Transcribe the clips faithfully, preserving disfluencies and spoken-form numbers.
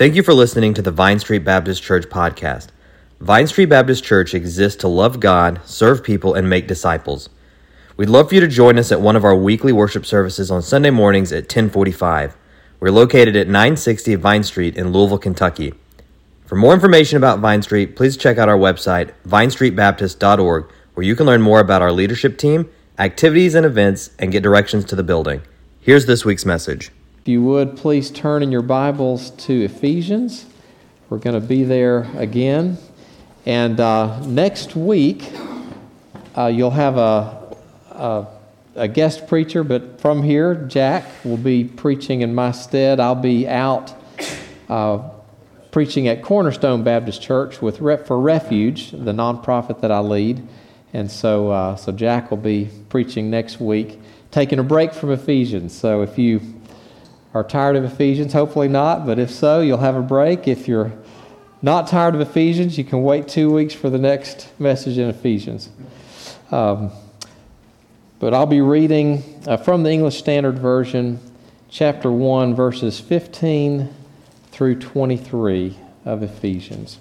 Thank you for listening to the Vine Street Baptist Church podcast. Vine Street Baptist Church exists to love God, serve people, and make disciples. We'd love for you to join us at one of our weekly worship services on Sunday mornings at ten forty-five. We're located at nine sixty Vine Street in Louisville, Kentucky. For more information about Vine Street, please check out our website, vine street baptist dot org, where you can learn more about our leadership team, activities and events, and get directions to the building. Here's this week's message. If you would, please turn in your Bibles to Ephesians. We're going to be there again. And uh, next week, uh, you'll have a, a, a guest preacher, but from here, Jack will be preaching in my stead. I'll be out uh, preaching at Cornerstone Baptist Church with Rep for Refuge, the nonprofit that I lead. And so, uh, so Jack will be preaching next week, taking a break from Ephesians. So if you are tired of Ephesians, hopefully not, but if so, you'll have a break. If you're not tired of Ephesians, you can wait two weeks for the next message in Ephesians. Um, but I'll be reading uh, from the English Standard Version, chapter one, verses fifteen through twenty-three of Ephesians.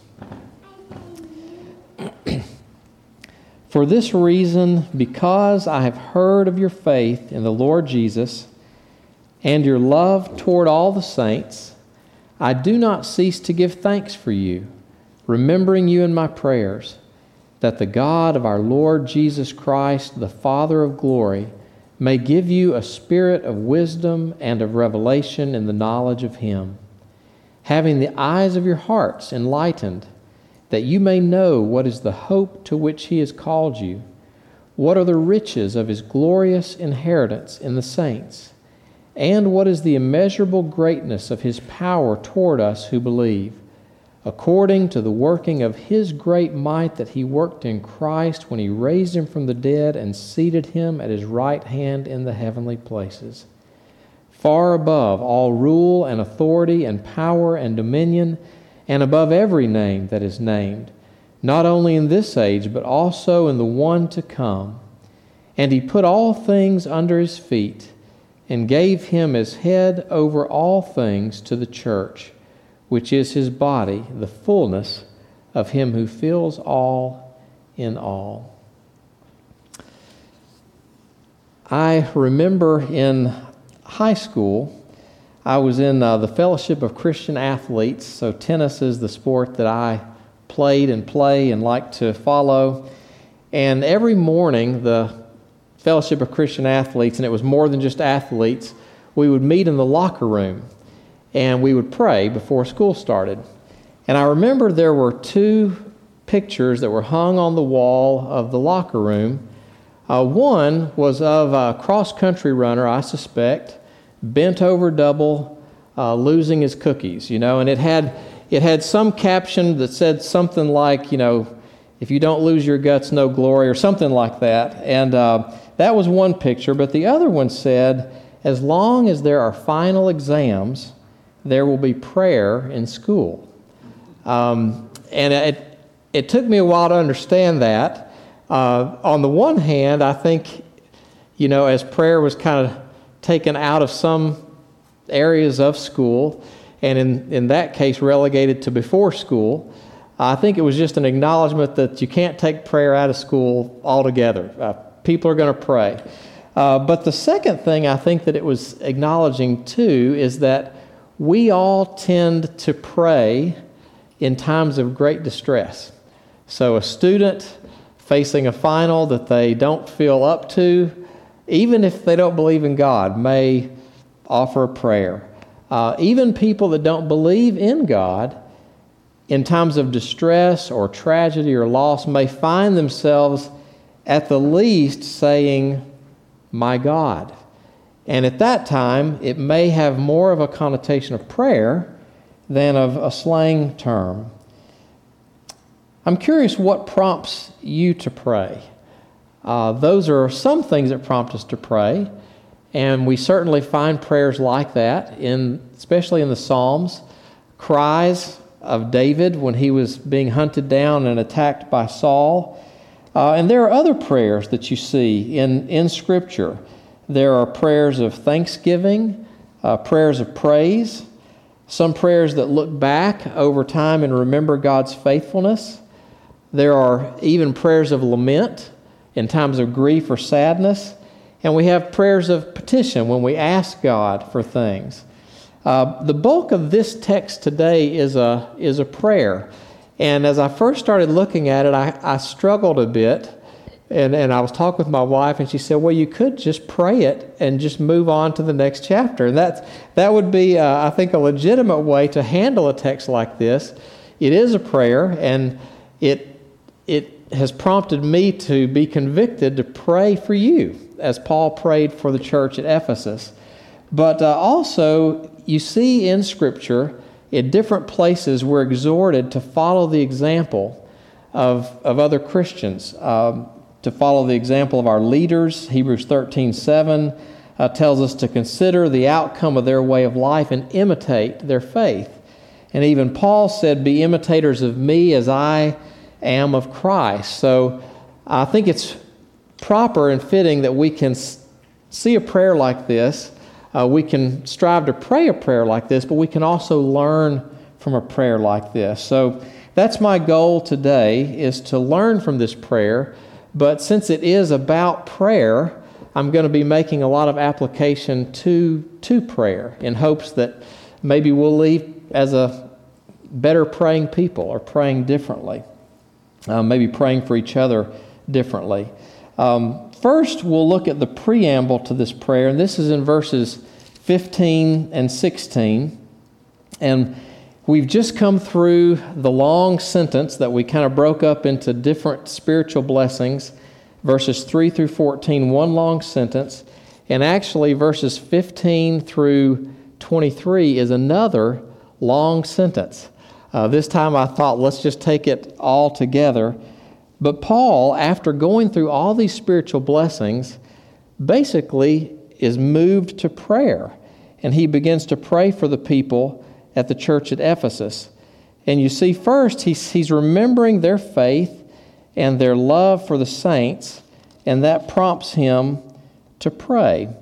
For this reason, because I have heard of your faith in the Lord Jesus and your love toward all the saints, I do not cease to give thanks for you, remembering you in my prayers, that the God of our Lord Jesus Christ, the Father of glory, may give you a spirit of wisdom and of revelation in the knowledge of Him, having the eyes of your hearts enlightened, that you may know what is the hope to which He has called you, what are the riches of His glorious inheritance in the saints, and what is the immeasurable greatness of His power toward us who believe, according to the working of His great might that He worked in Christ when He raised Him from the dead and seated Him at His right hand in the heavenly places, far above all rule and authority and power and dominion, and above every name that is named, not only in this age, but also in the one to come. And He put all things under His feet, and gave Him as head over all things to the church, which is His body, the fullness of Him who fills all in all. I remember in high school, I was in uh, the Fellowship of Christian Athletes, so tennis is the sport that I played and play and like to follow. And every morning, the Fellowship of Christian Athletes, and it was more than just athletes, we would meet in the locker room and we would pray before school started. And I remember there were two pictures that were hung on the wall of the locker room. Uh, one was of a cross-country runner, I suspect, bent over double, uh, losing his cookies, you know, and it had it had some caption that said something like, you know, if you don't lose your guts, no glory, or something like that. And uh, that was one picture, but the other one said, as long as there are final exams, there will be prayer in school. Um, and it it took me a while to understand that. Uh, on the one hand, I think, you know, as prayer was kind of taken out of some areas of school, and in, in that case relegated to before school, I think it was just an acknowledgement that you can't take prayer out of school altogether. Uh, people are going to pray. Uh, but the second thing I think that it was acknowledging too is that we all tend to pray in times of great distress. So a student facing a final that they don't feel up to, even if they don't believe in God, may offer a prayer. Uh, even people that don't believe in God, in times of distress or tragedy or loss, may find themselves at the least saying, my God. And at that time, it may have more of a connotation of prayer than of a slang term. I'm curious what prompts you to pray. Uh, those are some things that prompt us to pray, and we certainly find prayers like that, in especially in the Psalms. Cries of David when he was being hunted down and attacked by Saul. Uh, and there are other prayers that you see in, in Scripture. There are prayers of thanksgiving, uh, prayers of praise. some prayers that look back over time and remember God's faithfulness. There are even prayers of lament in times of grief or sadness. And we have prayers of petition when we ask God for things. Uh, the bulk of this text today is a is a prayer. And as I first started looking at it, I, I struggled a bit. And, and I was talking with my wife, and she said, well, you could just pray it and just move on to the next chapter. And that's, that would be, uh, I think, a legitimate way to handle a text like this. It is a prayer, and it it has prompted me to be convicted to pray for you, as Paul prayed for the church at Ephesus. But uh, also, you see in Scripture, in different places, we're exhorted to follow the example of, of other Christians, um, to follow the example of our leaders. Hebrews thirteen seven uh, tells us to consider the outcome of their way of life and imitate their faith. And even Paul said, be imitators of me as I am of Christ. So I think it's proper and fitting that we can see a prayer like this. Uh, we can strive to pray a prayer like this, but we can also learn from a prayer like this. So that's my goal today, is to learn from this prayer. But since it is about prayer, I'm going to be making a lot of application to, to prayer in hopes that maybe we'll leave as a better praying people, or praying differently, uh, maybe praying for each other differently. Um, first, we'll look at the preamble to this prayer, and this is in verses fifteen and sixteen. And we've just come through the long sentence that we kind of broke up into different spiritual blessings, verses three through fourteen, one long sentence. And actually, verses fifteen through twenty-three is another long sentence. Uh, this time I thought, let's just take it all together. But Paul, after going through all these spiritual blessings, basically is moved to prayer. And he begins to pray for the people at the church at Ephesus. And you see, first, he's, he's remembering their faith and their love for the saints, and that prompts him to pray.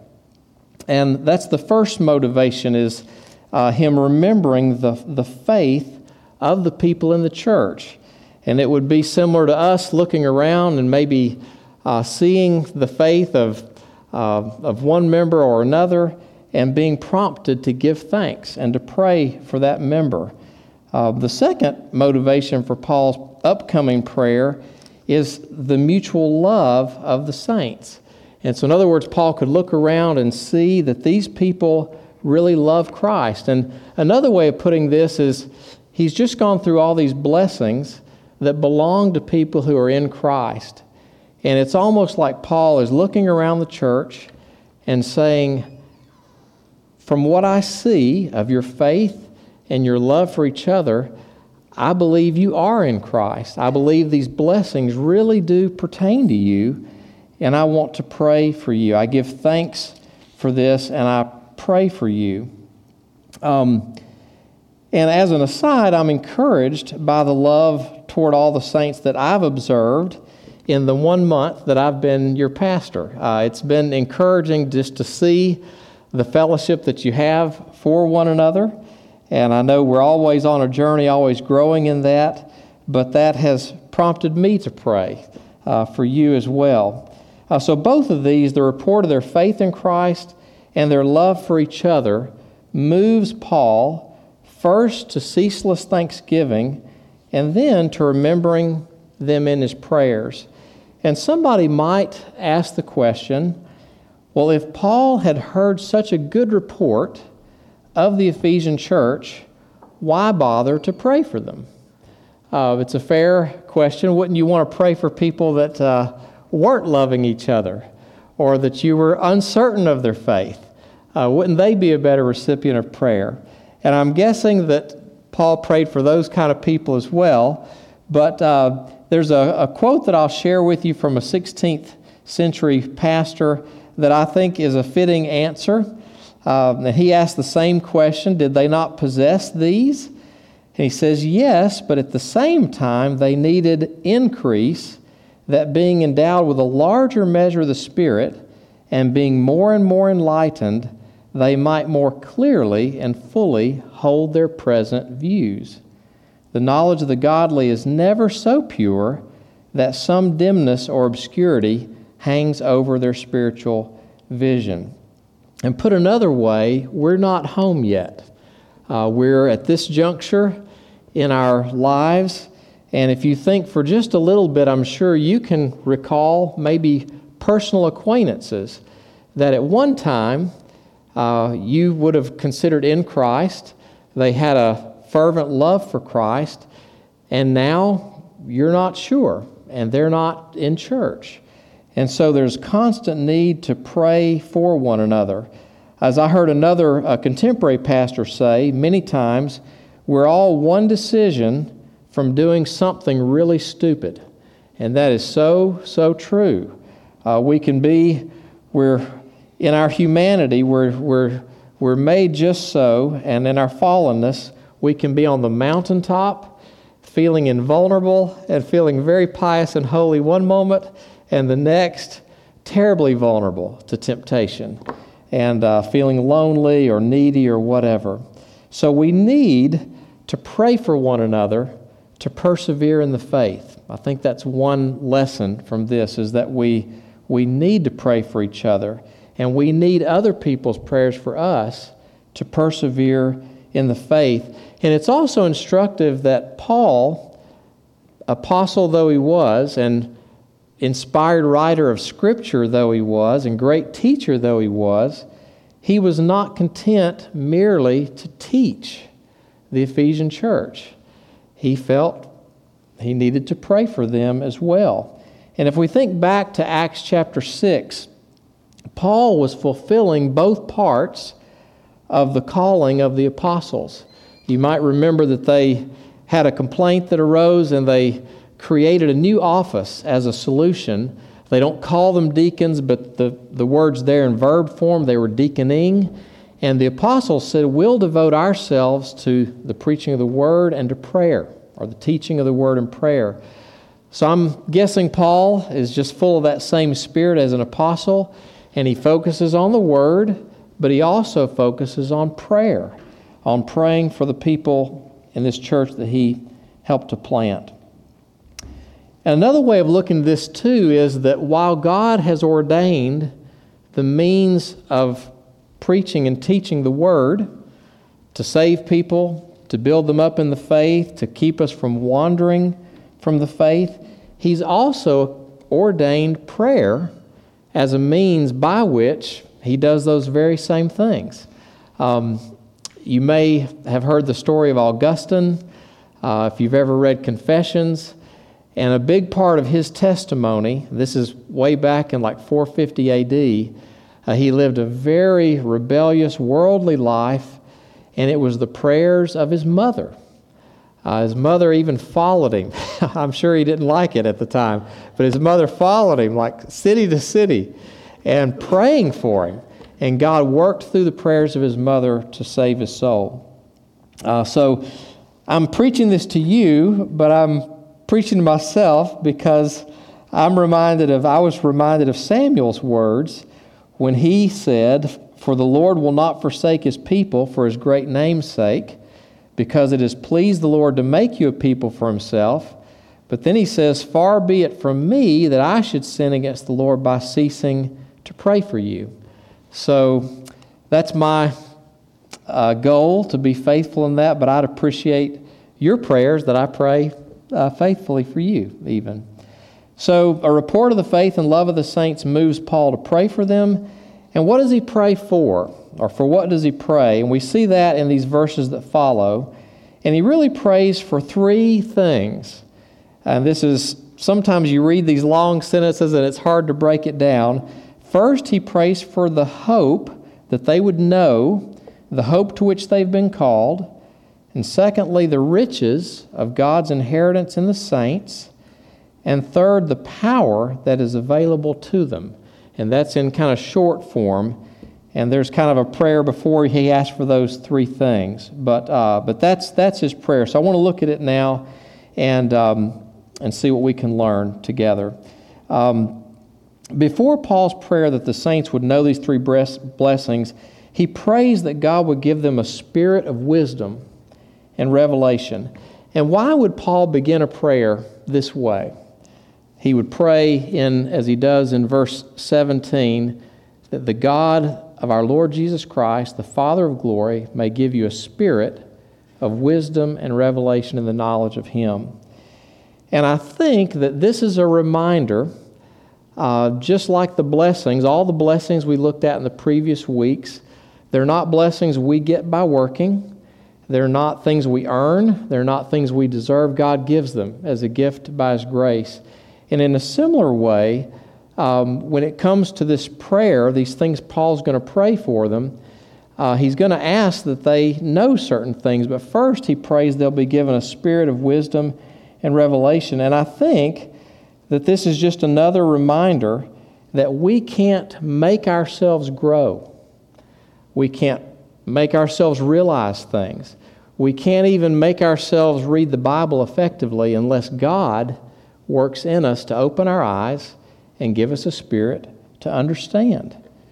And that's the first motivation, is uh, him remembering the, the faith of the people in the church. And it would be similar to us looking around and maybe uh, seeing the faith of, uh, of one member or another, and being prompted to give thanks and to pray for that member. Uh, the second motivation for Paul's upcoming prayer is the mutual love of the saints. And so in other words, Paul could look around and see that these people really love Christ. And another way of putting this is, he's just gone through all these blessings that belong to people who are in Christ. And it's almost like Paul is looking around the church and saying, from what I see of your faith and your love for each other, I believe you are in Christ. I believe these blessings really do pertain to you, and I want to pray for you. I give thanks for this, and I pray for you. Um, and as an aside, I'm encouraged by the love toward all the saints that I've observed in the one month that I've been your pastor. Uh, it's been encouraging just to see the fellowship that you have for one another. And I know we're always on a journey, always growing in that, but that has prompted me to pray uh, for you as well. Uh, so both of these, the report of their faith in Christ and their love for each other, moves Paul first to ceaseless thanksgiving, and then to remembering them in his prayers. And somebody might ask the question, well, if Paul had heard such a good report of the Ephesian church, why bother to pray for them? Uh, it's a fair question. Wouldn't you want to pray for people that uh, weren't loving each other, or that you were uncertain of their faith? Uh, wouldn't they be a better recipient of prayer? And I'm guessing that Paul prayed for those kind of people as well. But uh, there's a, a quote that I'll share with you from a sixteenth century pastor that I think is a fitting answer. Uh, and he asked the same question, did they not possess these? And he says, yes, but at the same time they needed increase, that being endowed with a larger measure of the Spirit and being more and more enlightened, they might more clearly and fully hold their present views. The knowledge of the godly is never so pure that some dimness or obscurity hangs over their spiritual vision. And put another way, we're not home yet. Uh, we're at this juncture in our lives, and if you think for just a little bit, I'm sure you can recall maybe personal acquaintances that at one time uh, you would have considered in Christ. They had a fervent love for Christ, and now you're not sure, and they're not in church. And so there's constant need to pray for one another. As I heard another uh, contemporary pastor say, many times we're all one decision from doing something really stupid. And that is so, so true. Uh, we can be, we're in our humanity, we're, we're, we're made just so, and in our fallenness, we can be on the mountaintop, feeling invulnerable and feeling very pious and holy one moment, and the next, terribly vulnerable to temptation and uh, feeling lonely or needy or whatever. So we need to pray for one another to persevere in the faith. I think that's one lesson from this, is that we we need to pray for each other, and we need other people's prayers for us to persevere in the faith. And it's also instructive that Paul, apostle though he was, and inspired writer of Scripture though he was, and great teacher though he was, he was not content merely to teach the Ephesian church. He felt he needed to pray for them as well. And if we think back to Acts chapter six, Paul was fulfilling both parts of the calling of the apostles. You might remember that they had a complaint that arose, and they created a new office as a solution. They don't call them deacons, but the, the words there in verb form, they were deaconing. And the apostles said, we'll devote ourselves to the preaching of the word and to prayer, or the teaching of the word and prayer. So I'm guessing Paul is just full of that same spirit as an apostle, and he focuses on the word, but he also focuses on prayer, on praying for the people in this church that he helped to plant. And another way of looking at this too is that while God has ordained the means of preaching and teaching the Word to save people, to build them up in the faith, to keep us from wandering from the faith, He's also ordained prayer as a means by which He does those very same things. Um, you may have heard the story of Augustine, uh, if you've ever read Confessions. And a big part of his testimony, this is way back in like four fifty A D, uh, he lived a very rebellious, worldly life, and it was the prayers of his mother. Uh, his mother even followed him. I'm sure he didn't like it at the time, but his mother followed him like city to city and praying for him. And God worked through the prayers of his mother to save his soul. Uh, so I'm preaching this to you, but I'm preaching to myself because I'm reminded of, I was reminded of Samuel's words when he said, "For the Lord will not forsake His people for His great name's sake, because it has pleased the Lord to make you a people for Himself." But then he says, "Far be it from me that I should sin against the Lord by ceasing to pray for you." So that's my uh, goal, to be faithful in that, but I'd appreciate your prayers that I pray Uh, faithfully for you even. So a report of the faith and love of the saints moves Paul to pray for them. And what does he pray for? Or for what does he pray? And we see that in these verses that follow. And he really prays for three things. And this is, sometimes you read these long sentences and it's hard to break it down. First, he prays for the hope that they would know, the hope to which they've been called. And secondly, the riches of God's inheritance in the saints. And third, the power that is available to them. And that's in kind of short form. And there's kind of a prayer before he asks for those three things. But uh, but that's that's his prayer. So I want to look at it now and um, and see what we can learn together. Um, before Paul's prayer that the saints would know these three blessings, he prays that God would give them a spirit of wisdom and revelation. And why would Paul begin a prayer this way? He would pray, in, as he does in verse seventeen, that the God of our Lord Jesus Christ, the Father of glory, may give you a spirit of wisdom and revelation in the knowledge of Him. And I think that this is a reminder, uh, just like the blessings, all the blessings we looked at in the previous weeks, they're not blessings we get by working. They're not things we earn. They're not things we deserve. God gives them as a gift by His grace. And in a similar way, um, when it comes to this prayer, these things Paul's going to pray for them, uh, he's going to ask that they know certain things. But first, he prays they'll be given a spirit of wisdom and revelation. And I think that this is just another reminder that we can't make ourselves grow. We can't make ourselves realize things. We can't even make ourselves read the Bible effectively unless God works in us to open our eyes and give us a spirit to understand.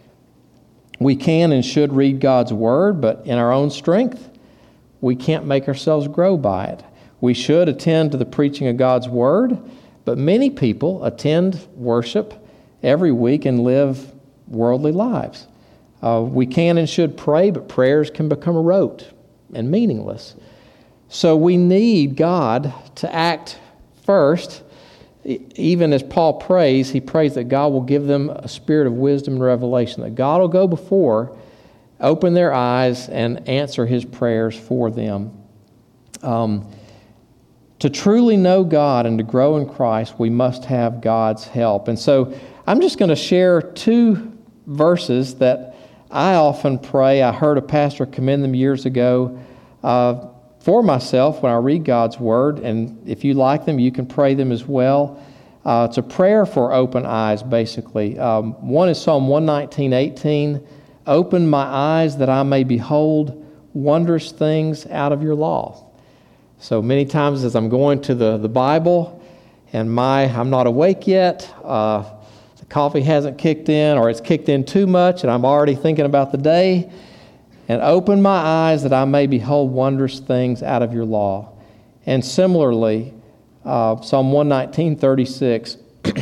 We can and should read God's Word, but in our own strength, we can't make ourselves grow by it. We should attend to the preaching of God's Word, but many people attend worship every week and live worldly lives. Uh, we can and should pray, but prayers can become rote and meaningless. So we need God to act first. Even as Paul prays, he prays that God will give them a spirit of wisdom and revelation, that God will go before, open their eyes, and answer his prayers for them. Um, to truly know God and to grow in Christ, we must have God's help. And so I'm just going to share two verses that I often pray. I heard a pastor commend them years ago uh, for myself when I read God's Word, and if you like them, you can pray them as well. Uh, it's a prayer for open eyes, basically. Um, one is Psalm one nineteen, eighteen. Open my eyes that I may behold wondrous things out of your law. So many times as I'm going to the, the Bible and my I'm not awake yet, uh, the coffee hasn't kicked in or it's kicked in too much and I'm already thinking about the day, and open my eyes that I may behold wondrous things out of your law. And similarly, uh, Psalm one nineteen, thirty-six,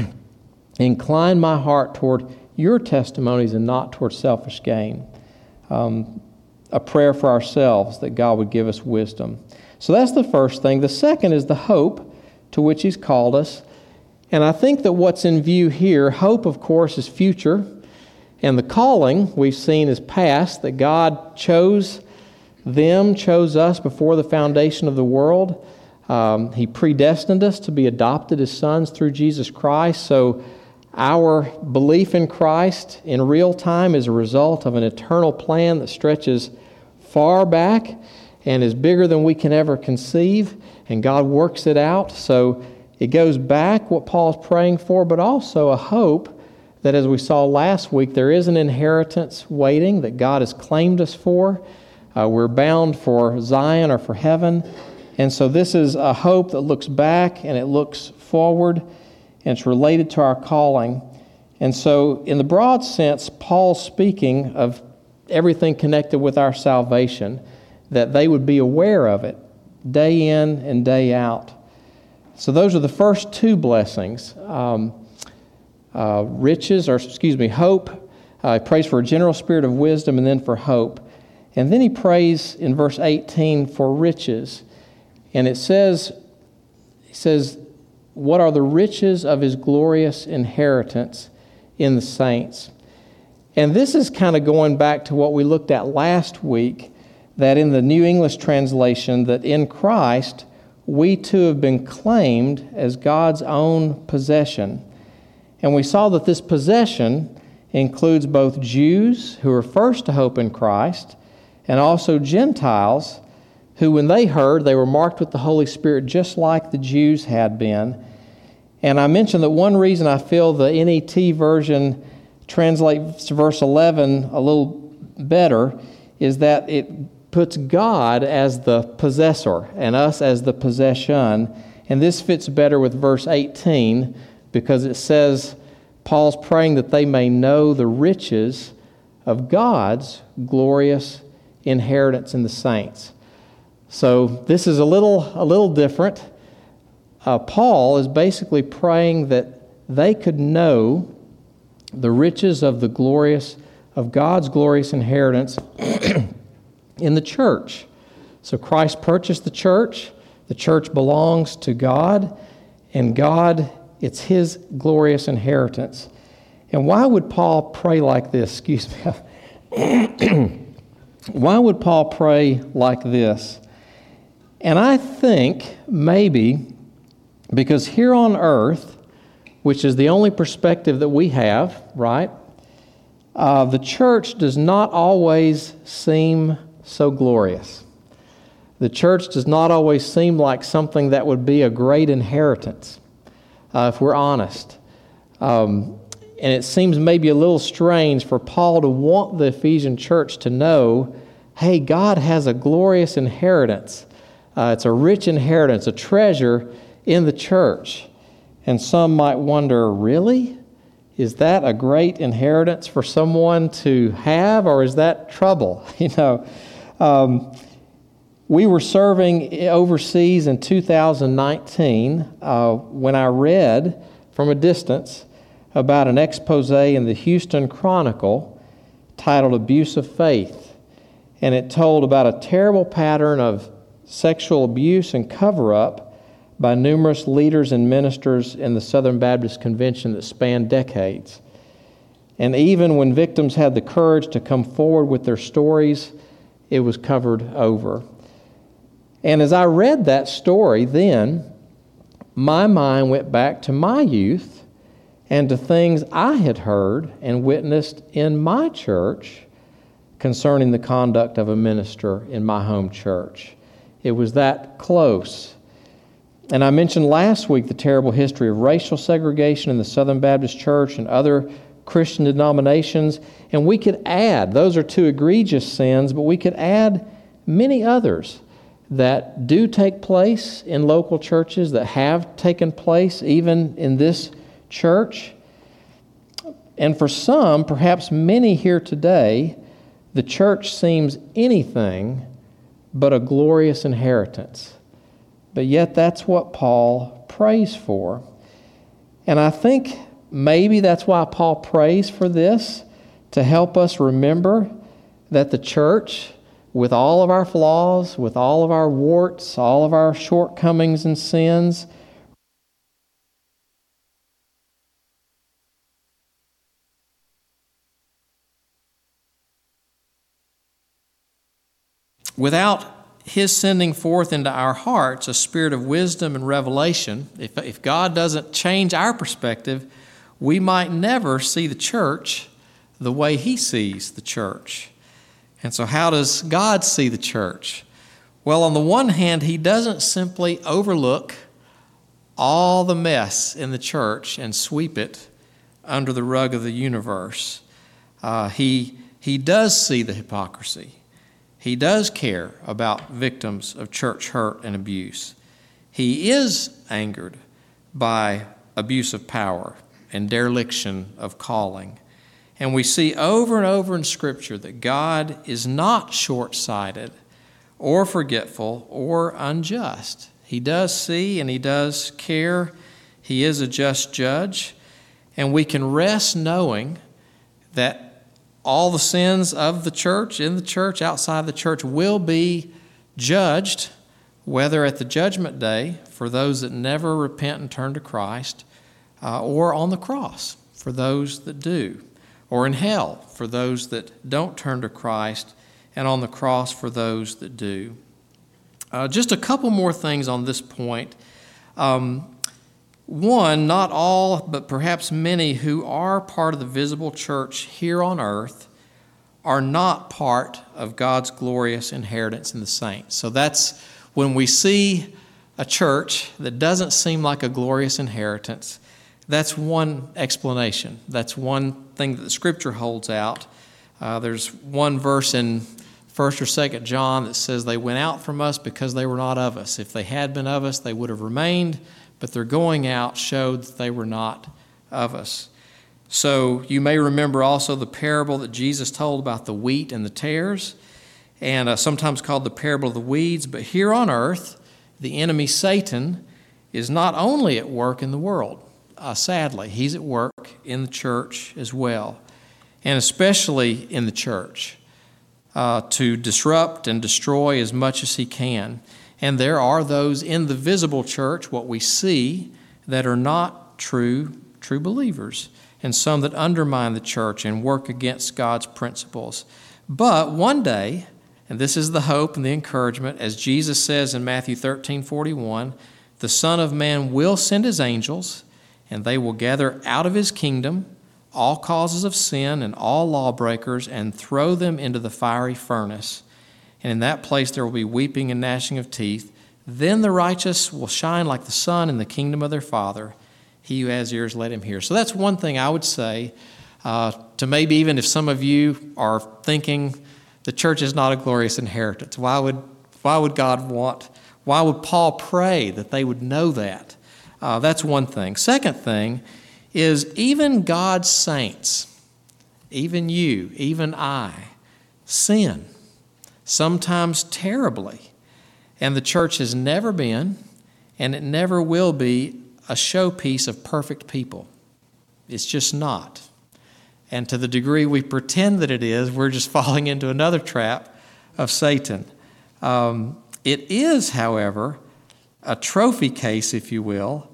incline my heart toward your testimonies and not toward selfish gain. Um, a prayer for ourselves that God would give us wisdom. So that's the first thing. The second is the hope to which He's called us. And I think that what's in view here, hope, of course, is future. And the calling we've seen is past, that God chose them, chose us before the foundation of the world. Um, he predestined us to be adopted as sons through Jesus Christ. So our belief in Christ in real time is a result of an eternal plan that stretches far back and is bigger than we can ever conceive. And God works it out. So it goes back what Paul's praying for, but also a hope that, as we saw last week, there is an inheritance waiting that God has claimed us for. Uh, we're bound for Zion or for heaven. And so this is a hope that looks back and it looks forward, and it's related to our calling. And so in the broad sense, Paul's speaking of everything connected with our salvation, that they would be aware of it day in and day out. So those are the first two blessings. Um, Uh, riches, or excuse me, hope. Uh, he prays for a general spirit of wisdom and then for hope. And then he prays in verse eighteen for riches. And it says, he says, what are the riches of his glorious inheritance in the saints? And this is kind of going back to what we looked at last week, that in the New English translation, that in Christ, we too have been claimed as God's own possession. And we saw that this possession includes both Jews who were first to hope in Christ and also Gentiles who, when they heard, they were marked with the Holy Spirit just like the Jews had been. And I mentioned that one reason I feel the N E T version translates verse eleven a little better is that it puts God as the possessor and us as the possession. And this fits better with verse eighteen, because it says Paul's praying that they may know the riches of God's glorious inheritance in the saints. So this is a little, a little different. Uh, Paul is basically praying that they could know the riches of the glorious, of God's glorious inheritance in the church. So Christ purchased the church. The church belongs to God, and God, it's His glorious inheritance. And why would Paul pray like this? Excuse me. Why would Paul pray like this? And I think maybe because here on earth, which is the only perspective that we have, right? Uh, the church does not always seem so glorious. The church does not always seem like something that would be a great inheritance, uh, if we're honest. Um, and it seems maybe a little strange for Paul to want the Ephesian church to know, hey, God has a glorious inheritance. Uh, it's a rich inheritance, a treasure in the church. And some might wonder, really? Is that a great inheritance for someone to have, or is that trouble? You know, um, we were serving overseas in two thousand nineteen uh, when I read from a distance about an expose in the Houston Chronicle titled Abuse of Faith. And it told about a terrible pattern of sexual abuse and cover-up by numerous leaders and ministers in the Southern Baptist Convention that spanned decades. And even when victims had the courage to come forward with their stories, it was covered over. And as I read that story then, my mind went back to my youth and to things I had heard and witnessed in my church concerning the conduct of a minister in my home church. It was that close. And I mentioned last week the terrible history of racial segregation in the Southern Baptist Church and other Christian denominations. And we could add, those are two egregious sins, but we could add many others that do take place in local churches, that have taken place even in this church. And for some, perhaps many here today, the church seems anything but a glorious inheritance. But yet that's what Paul prays for. And I think maybe that's why Paul prays for this, to help us remember that the church, with all of our flaws, with all of our warts, all of our shortcomings and sins, without His sending forth into our hearts a spirit of wisdom and revelation, if, if God doesn't change our perspective, we might never see the church the way He sees the church. And so how does God see the church? Well, on the one hand, He doesn't simply overlook all the mess in the church and sweep it under the rug of the universe. Uh, he, he does see the hypocrisy. He does care about victims of church hurt and abuse. He is angered by abuse of power and dereliction of calling. And we see over and over in Scripture that God is not short-sighted or forgetful or unjust. He does see and He does care. He is a just judge. And we can rest knowing that all the sins of the church, in the church, outside the church, will be judged, whether at the judgment day for those that never repent and turn to Christ, uh, or on the cross for those that do, or in hell for those that don't turn to Christ, and on the cross for those that do. Uh, just a couple more things on this point. Um, One, not all, but perhaps many who are part of the visible church here on earth are not part of God's glorious inheritance in the saints. So that's when we see a church that doesn't seem like a glorious inheritance, that's one explanation. That's one thing that the Scripture holds out. Uh, there's one verse in First or Second John that says they went out from us because they were not of us. If they had been of us, they would have remained, but their going out showed that they were not of us. So you may remember also the parable that Jesus told about the wheat and the tares, and uh, sometimes called the parable of the weeds. But here on earth, the enemy Satan is not only at work in the world. Uh, sadly, he's at work in the church as well, and especially in the church, uh, to disrupt and destroy as much as he can. And there are those in the visible church, what we see, that are not true, true believers, and some that undermine the church and work against God's principles. But one day, and this is the hope and the encouragement, as Jesus says in Matthew thirteen forty-one, the Son of Man will send his angels, and they will gather out of his kingdom all causes of sin and all lawbreakers and throw them into the fiery furnace. And in that place there will be weeping and gnashing of teeth. Then the righteous will shine like the sun in the kingdom of their Father. He who has ears, let him hear. So that's one thing I would say uh, to maybe even if some of you are thinking the church is not a glorious inheritance. Why would, why would God want, why would Paul pray that they would know that? Uh, that's one thing. Second thing is even God's saints, even you, even I, sin, sometimes terribly. And the church has never been, and it never will be, a showpiece of perfect people. It's just not. And to the degree we pretend that it is, we're just falling into another trap of Satan. Um, it is, however, a trophy case, if you will,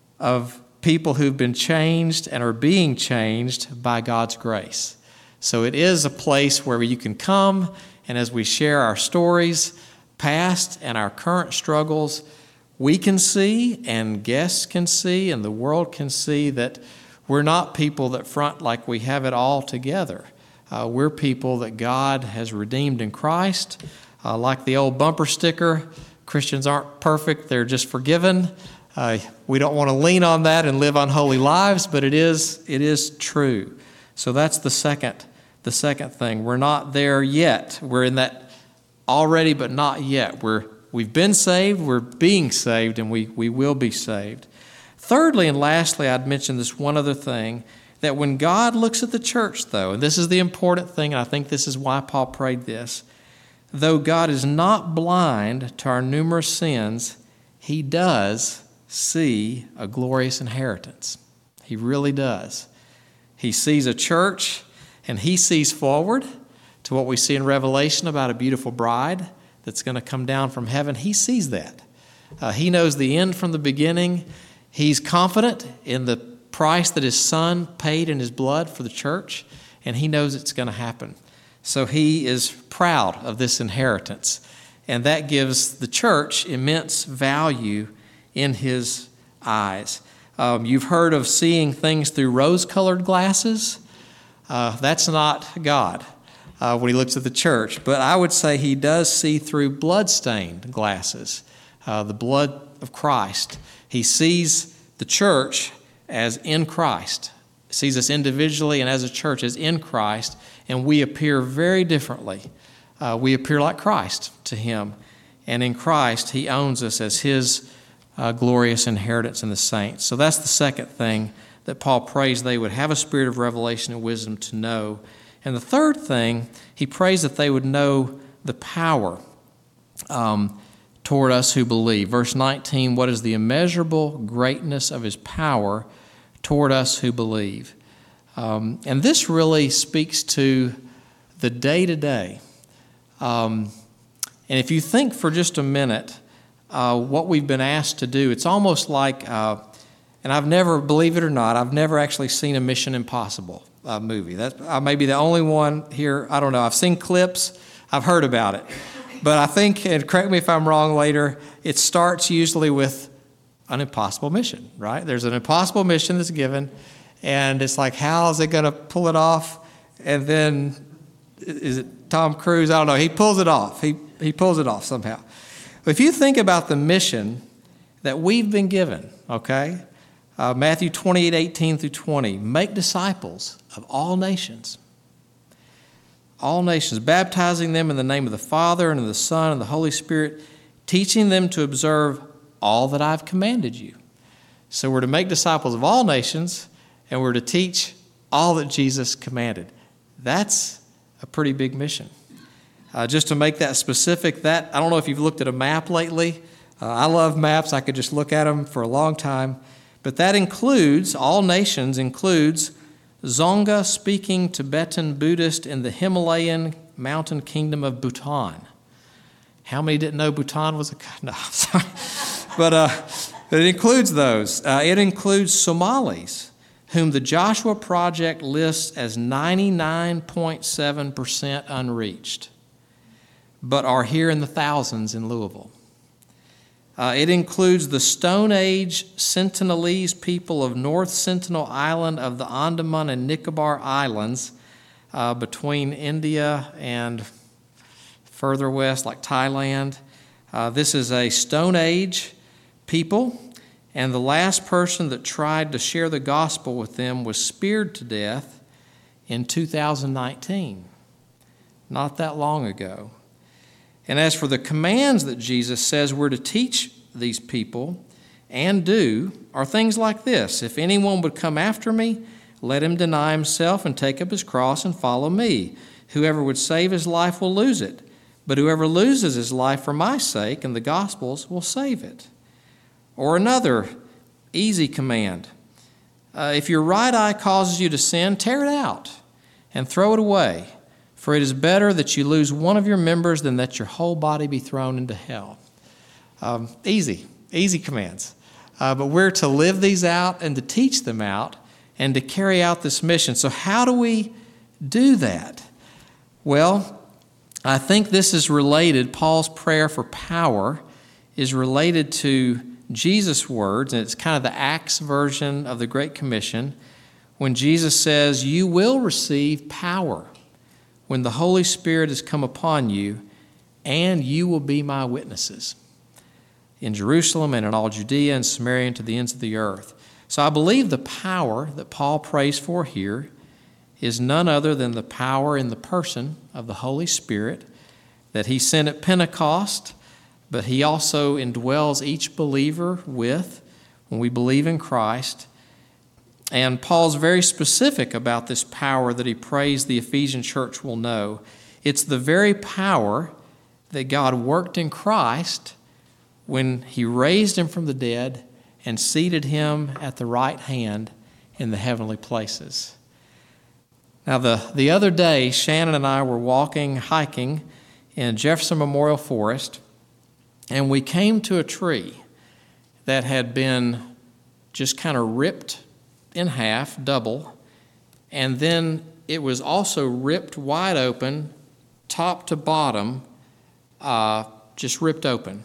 of people who've been changed and are being changed by God's grace. So it is a place where you can come, and as we share our stories, past and our current struggles, we can see, and guests can see, and the world can see that we're not people that front like we have it all together. Uh, we're people that God has redeemed in Christ. Uh, like the old bumper sticker, Christians aren't perfect, they're just forgiven. Uh, we don't want to lean on that and live unholy lives, but it is it is true. So that's the second, the second thing. We're not there yet. We're in that already, but not yet. We're we've been saved, we're being saved, and we we will be saved. Thirdly and lastly, I'd mention this one other thing, that when God looks at the church, though, and this is the important thing, and I think this is why Paul prayed this, though God is not blind to our numerous sins, he does see a glorious inheritance. He really does. He sees a church, and he sees forward to what we see in Revelation about a beautiful bride that's going to come down from heaven. He sees that. Uh, he knows the end from the beginning. He's confident in the price that his son paid in his blood for the church, and he knows it's going to happen. So he is proud of this inheritance, and that gives the church immense value in his eyes. Um, you've heard of seeing things through rose-colored glasses. Uh, that's not God uh, when he looks at the church. But I would say he does see through blood-stained glasses, uh, the blood of Christ. He sees the church as in Christ, sees us individually and as a church as in Christ, and we appear very differently. Uh, we appear like Christ to him, and in Christ he owns us as his uh, glorious inheritance in the saints. So that's the second thing that Paul prays they would have a spirit of revelation and wisdom to know. And the third thing, he prays that they would know the power um, toward us who believe. Verse nineteen, what is the immeasurable greatness of his power toward us who believe? Um, and this really speaks to the day-to-day. Um, and if you think for just a minute uh, what we've been asked to do, it's almost like, uh, and I've never, believe it or not, I've never actually seen a Mission Impossible uh, movie. That's, I may be the only one here, I don't know, I've seen clips, I've heard about it. But I think, and correct me if I'm wrong later, it starts usually with an impossible mission, right? There's an impossible mission that's given, and it's like, how is it going to pull it off? And then, is it Tom Cruise? I don't know. He pulls it off. He he pulls it off somehow. But if you think about the mission that we've been given, okay? Uh, Matthew twenty-eight, eighteen through twenty, make disciples of all nations. All nations, baptizing them in the name of the Father and of the Son and the Holy Spirit, teaching them to observe all that I've commanded you. So we're to make disciples of all nations, and we're to teach all that Jesus commanded. That's a pretty big mission. Uh, just to make that specific, that I don't know if you've looked at a map lately. Uh, I love maps. I could just look at them for a long time. But that includes, all nations includes, Dzongkha-speaking Tibetan Buddhist in the Himalayan mountain kingdom of Bhutan. How many didn't know Bhutan was a... No, sorry. But uh, it includes those. Uh, it includes Somalis, whom the Joshua Project lists as ninety-nine point seven percent unreached, but are here in the thousands in Louisville. Uh, it includes the Stone Age Sentinelese people of North Sentinel Island of the Andaman and Nicobar Islands uh, between India and further west like Thailand. Uh, this is a Stone Age people, and the last person that tried to share the gospel with them was speared to death in two thousand nineteen, not that long ago. And as for the commands that Jesus says we're to teach these people and do, are things like this. If anyone would come after me, let him deny himself and take up his cross and follow me. Whoever would save his life will lose it, but whoever loses his life for my sake and the gospel's will save it. Or another easy command. Uh, if your right eye causes you to sin, tear it out and throw it away. For it is better that you lose one of your members than that your whole body be thrown into hell. Um, easy, easy commands. Uh, but we're to live these out and to teach them out and to carry out this mission. So how do we do that? Well, I think this is related, Paul's prayer for power is related to Jesus' words, and it's kind of the Acts version of the Great Commission, when Jesus says, you will receive power when the Holy Spirit has come upon you, and you will be my witnesses in Jerusalem and in all Judea and Samaria and to the ends of the earth. So I believe the power that Paul prays for here is none other than the power in the person of the Holy Spirit that he sent at Pentecost, but he also indwells each believer with when we believe in Christ. And Paul's very specific about this power that he prays the Ephesian church will know. It's the very power that God worked in Christ when he raised him from the dead and seated him at the right hand in the heavenly places. Now, the, the other day, Shannon and I were walking, hiking in Jefferson Memorial Forest, and we came to a tree that had been just kind of ripped in half, double, and then it was also ripped wide open, top to bottom, uh, just ripped open.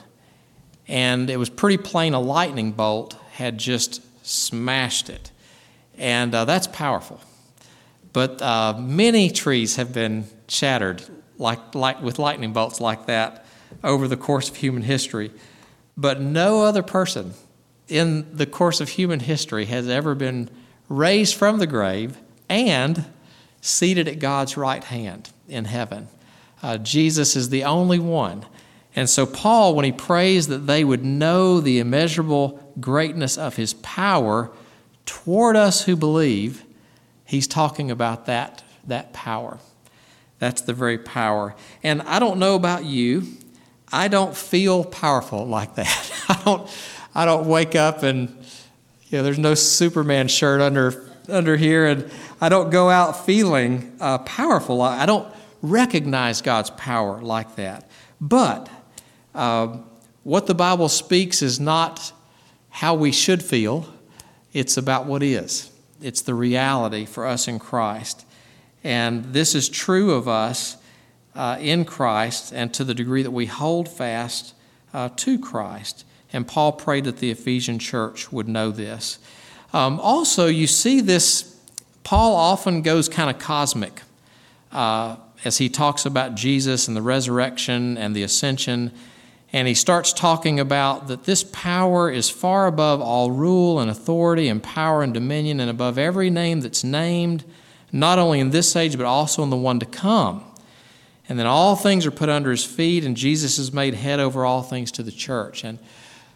And it was pretty plain a lightning bolt had just smashed it. And uh, that's powerful. But uh, many trees have been shattered like, like with lightning bolts like that over the course of human history. But no other person in the course of human history has ever been raised from the grave and seated at God's right hand in heaven. Uh, Jesus is the only one. And so Paul, when he prays that they would know the immeasurable greatness of his power toward us who believe, he's talking about that, that power. That's the very power. And I don't know about you, I don't feel powerful like that. I don't I don't wake up and, you know, there's no Superman shirt under under here, and I don't go out feeling uh, powerful. I don't recognize God's power like that. But uh, what the Bible speaks is not how we should feel. It's about what is. It's the reality for us in Christ. And this is true of us uh, in Christ and to the degree that we hold fast uh, to Christ. And Paul prayed that the Ephesian church would know this. Um, also, you see this, Paul often goes kind of cosmic uh, as he talks about Jesus and the resurrection and the ascension. And he starts talking about that this power is far above all rule and authority and power and dominion and above every name that's named, not only in this age but also in the one to come. And then all things are put under his feet, and Jesus is made head over all things to the church. And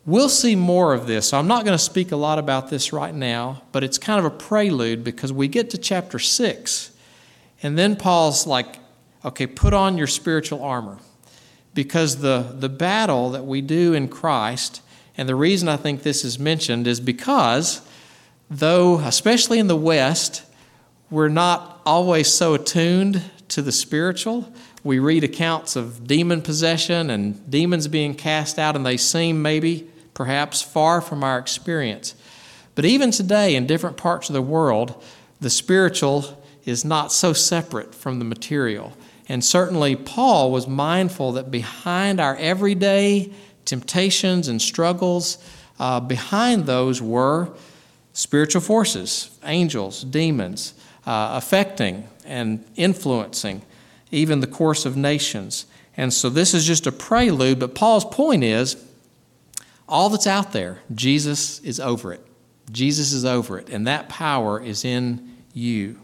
we'll see more of this. So I'm not going to speak a lot about this right now, but it's kind of a prelude because we get to chapter six, and then Paul's like, okay, put on your spiritual armor. Because the, the battle that we do in Christ, and the reason I think this is mentioned is because, though, especially in the West, we're not always so attuned to the spiritual. We read accounts of demon possession and demons being cast out, and they seem maybe, perhaps, far from our experience. But even today, in different parts of the world, the spiritual is not so separate from the material. And certainly Paul was mindful that behind our everyday temptations and struggles, uh, behind those were spiritual forces, angels, demons, uh, affecting and influencing even the course of nations. And so this is just a prelude, but Paul's point is, all that's out there, Jesus is over it. Jesus is over it, and that power is in you.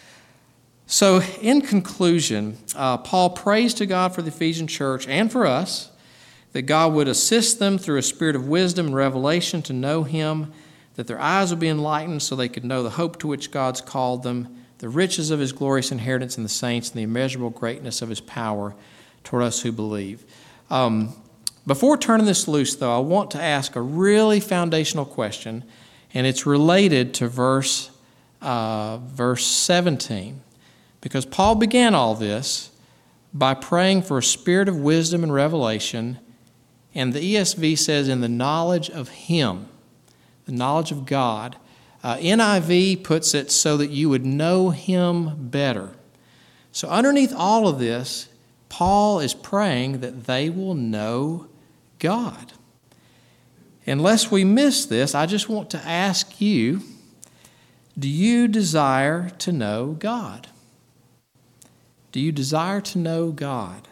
So in conclusion, uh, Paul prays to God for the Ephesian church and for us, that God would assist them through a spirit of wisdom and revelation to know Him, that their eyes would be enlightened so they could know the hope to which God's called them, the riches of His glorious inheritance in the saints, and the immeasurable greatness of His power toward us who believe. Um, before turning this loose, though, I want to ask a really foundational question, and it's related to verse, uh, verse seventeen. Because Paul began all this by praying for a spirit of wisdom and revelation, and the E S V says, in the knowledge of Him, the knowledge of God. Uh, N I V puts it so that you would know Him better. So underneath all of this, Paul is praying that they will know God. Unless we miss this, I just want to ask you, do you desire to know God? Do you desire to know God?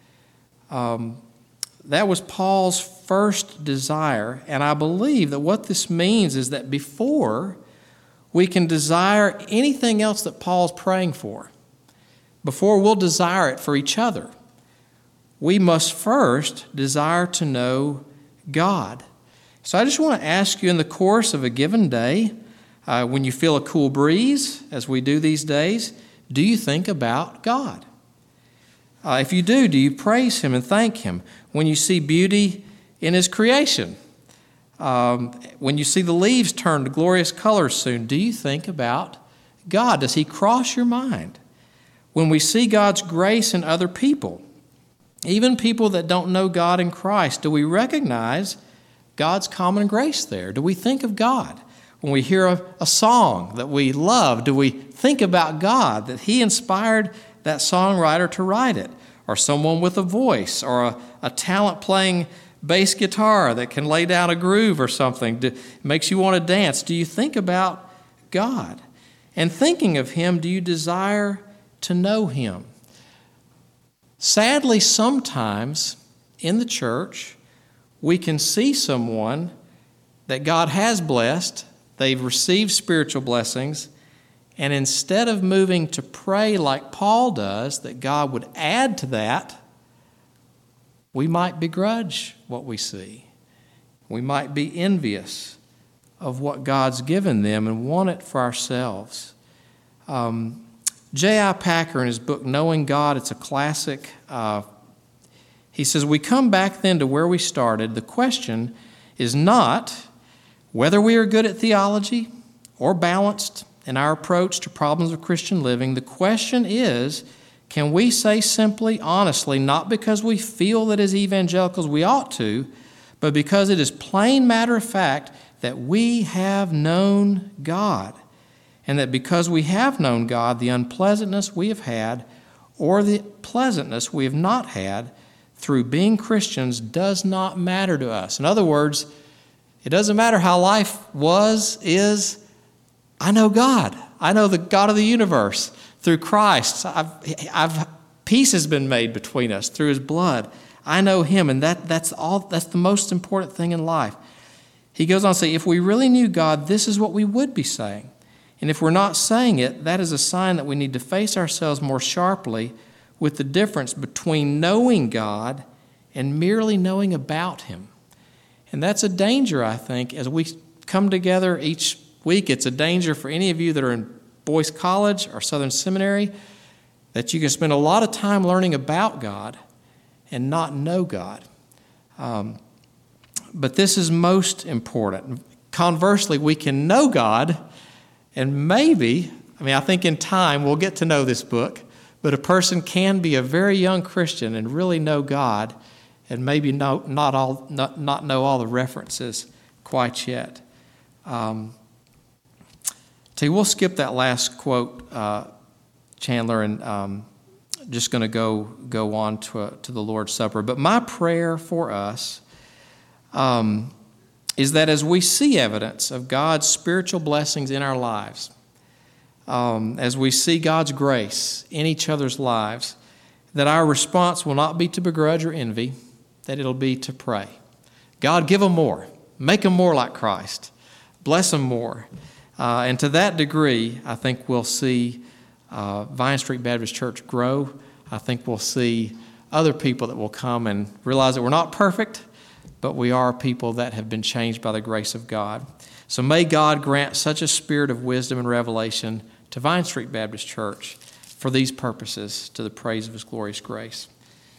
Um, that was Paul's first desire, and I believe that what this means is that before we can desire anything else that Paul's praying for, before we'll desire it for each other, we must first desire to know God. So I just want to ask you, in the course of a given day, uh, when you feel a cool breeze, as we do these days, do you think about God? Uh, if you do, do you praise Him and thank Him? When you see beauty in His creation, um, when you see the leaves turn to glorious colors soon, do you think about God? Does He cross your mind? When we see God's grace in other people, even people that don't know God in Christ, do we recognize God's common grace there? Do we think of God? When we hear a, a song that we love, do we think about God, that He inspired that songwriter to write it? Or someone with a voice, or a, a talent playing bass guitar that can lay down a groove or something, do, makes you want to dance. Do you think about God? And thinking of Him, do you desire to know Him? Sadly, sometimes in the church, we can see someone that God has blessed, they've received spiritual blessings, and instead of moving to pray like Paul does, that God would add to that, we might begrudge what we see. We might be envious of what God's given them and want it for ourselves. Um, J I Packer, in his book, Knowing God, it's a classic. Uh, he says, we come back then to where we started. The question is not whether we are good at theology or balanced in our approach to problems of Christian living. The question is, can we say simply, honestly, not because we feel that as evangelicals we ought to, but because it is plain matter of fact that we have known God, and that because we have known God, the unpleasantness we have had or the pleasantness we have not had through being Christians does not matter to us. In other words, it doesn't matter how life was, is. I know God. I know the God of the universe through Christ. I've, I've, peace has been made between us through His blood. I know Him, and that, that's all. That's the most important thing in life. He goes on to say, if we really knew God, this is what we would be saying. And if we're not saying it, that is a sign that we need to face ourselves more sharply with the difference between knowing God and merely knowing about Him. And that's a danger, I think, as we come together each week. It's a danger for any of you that are in Boyce College or Southern Seminary, that you can spend a lot of time learning about God and not know God. Um, but this is most important. Conversely, we can know God, and maybe, I mean, I think in time we'll get to know this book, but a person can be a very young Christian and really know God and maybe know, not, all, not, not know all the references quite yet. Um, so we'll skip that last quote, uh, Chandler, and um, just going to go go on to, uh, to the Lord's Supper. But my prayer for us um, is that as we see evidence of God's spiritual blessings in our lives, um, as we see God's grace in each other's lives, that our response will not be to begrudge or envy, that it'll be to pray. God, give them more. Make them more like Christ. Bless them more. Uh, and to that degree, I think we'll see uh, Vine Street Baptist Church grow. I think we'll see other people that will come and realize that we're not perfect, but we are people that have been changed by the grace of God. So may God grant such a spirit of wisdom and revelation to Vine Street Baptist Church for these purposes, to the praise of His glorious grace.